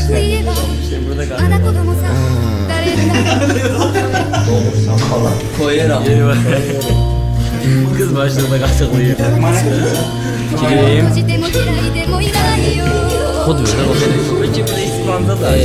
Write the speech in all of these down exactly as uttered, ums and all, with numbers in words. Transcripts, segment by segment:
Koyarım. Kız başlığında kaçıklıyım. Gireyim. Kod böyle olsun. Peki bir de İspanya'da da.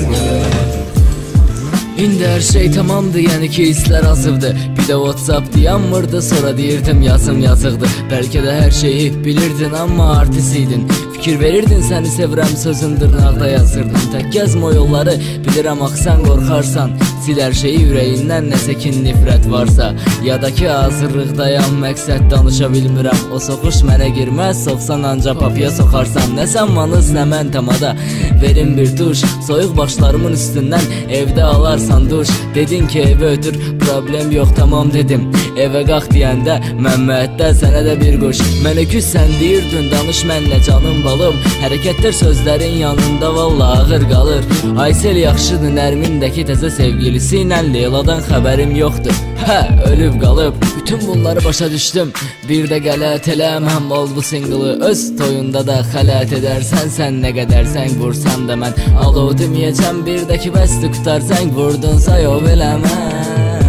İndi her şey tamamdı, yəni ki hisslər azıbdı. Bir də WhatsApp dayanmırdı, sonra deyirdim yazım yazıqdı. Bəlkə də hər şeyi bilirdin, amma artist idin. Fikir verirdin, səni sevirəm sözün dırnaqda yazırdın. Tək gəzmə o yolları, bilirəm axı sən qorxarsan. Sil hər şeyi ürəyindən, nəsə ki nifrət varsa. Ya da ki hazırlıqdayam, məqsəd danışa bilmirəm. O soxuş mənə girməz, soxsan anca papıya soxarsan. Nə sən manız, nə mən tamada. Verin bir duş, soyuq başlarımın üstündən evdə alarsan duş. Dedin ki evə ötür, problem yox tamam dedim. Evə qalx deyəndə, Məmməddə sənə də bir quş. Mənə küs sən deyirdin, danış mənlə canım balım. Hərəkətlər sözlərin yanında valla ağır qalır. Aysel yaxşıdır, Nərmindəki təzə sevgilisi ilə Leyladan xəbərim yoxdur. Hə, ölüb qalıb. Bütün bunları başa düşdüm. Bir də qələt eləməm oldu singlı. Öz toyunda da xələt edərsən, sən nə qədər zəng vursan da mən alo deməyəcəm. Bir də ki bəsti qutar zəng vurdunsa yov eləməm.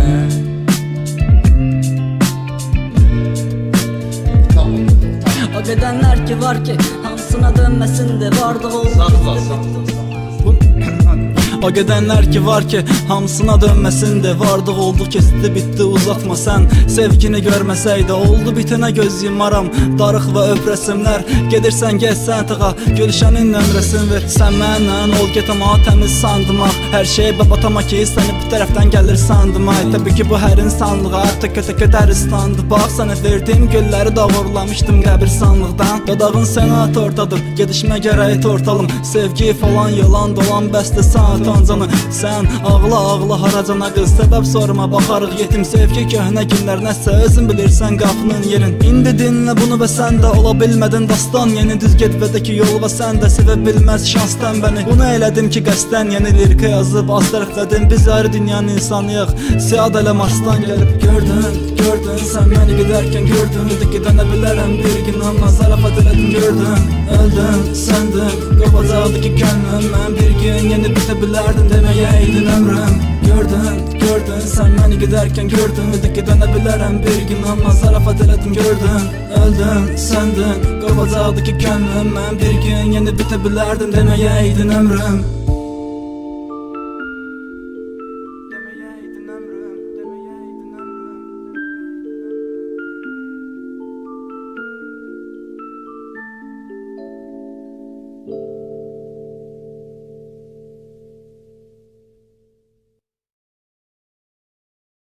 O qədənlər ki var ki hamısına dönməsin də vardı oldu. O qədənlər ki var ki hamısına dönməsin də vardıq oldu keçdi bitdi uzatma sən. Sevgini görməsəydə oldu bitənə göz yumaram. Darıq və öprəsimlər gedirsən gəzsən tığa. Gülşənin nömrəsin ver sən məndən ol getəma təmiz sandımaq. Hər şey babatama ki səni bir tərəfdən gəlir sandım. Ay təbii ki bu hər insanlığa təkə təkə dəristandı. Bax sənə verdiyim gülləri davurlamışdım qəbirstanlıqdan. Dodağın senatordadır gedişmə gərək tortalım. Sevgi falan yalan dolan bəstə saat canı. Sən ağla ağla haracana qız səbəb sorma baxarıq yetim sevgi köhnə günlər nəsə özün bilirsən qapının yerin. İndi dinlə bunu və sən də ola bilmədin dastan yeni düz getmədəki yol və sən də sevə bilməz şansdan bəni. Bunu elədim ki qəsdən yeni lirika yazıb az tərəflədim biz ayrı dünyanın insanıyıq. Siyad elə Marsdan gəlib gördün gördün sən məni gedərkən gördün ki dənə bilərəm bir gün amma zarafat elədim gördün öldün səndin qopacaqdı ki könlüm mən bir gün yeni bitə bilərdim deməyəydin ömrüm. Gördün, gördün, sən məni gedərkən gördün ki dönə bilərəm bir gün amma zarafat elədim gördün öldün, səndin qopacaqdı ki könlüm mən bir gün yeni bitə bilərdim deməyəydin ömrüm.